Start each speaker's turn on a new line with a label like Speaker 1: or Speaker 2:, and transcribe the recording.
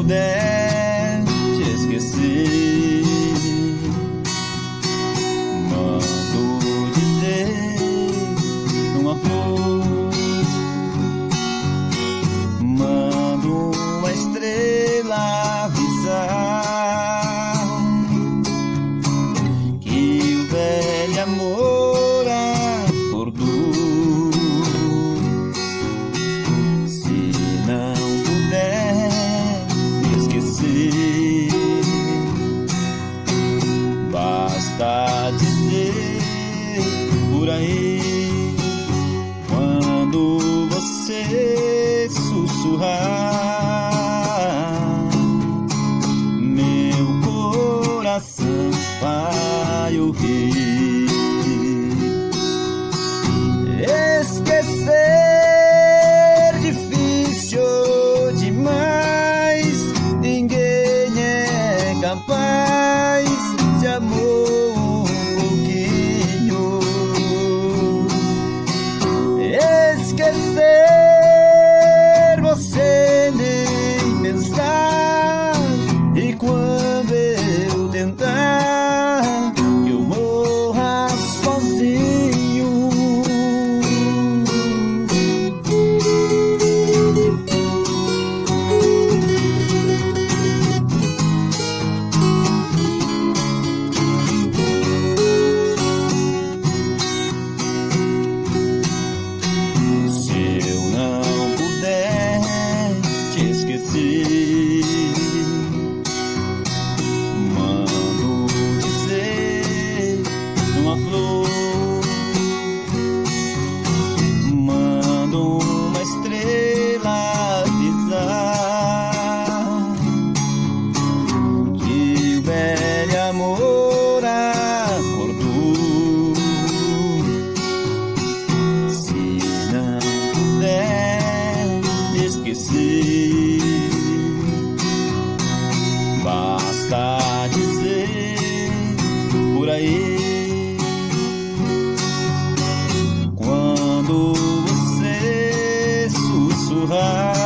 Speaker 1: puder te esquecer, mando dizer numa flor, mando uma estrela avisar que o velho amor acordou. Se não puder me esquecer, basta dizer por aí, quando você sussurrar, meu coração vai ouvir. Esquecer difícil demais, ninguém é capaz. Se amou um pouquinho, esquecer você nem pensar. E quando eu tentar, que eu morra sozinho. Se eu não puder te esquecer, mando dizer numa flor, mando uma estrela avisar que o velho amor acordou. Se não puder esquecer, basta dizer por aí, quando você sussurrar,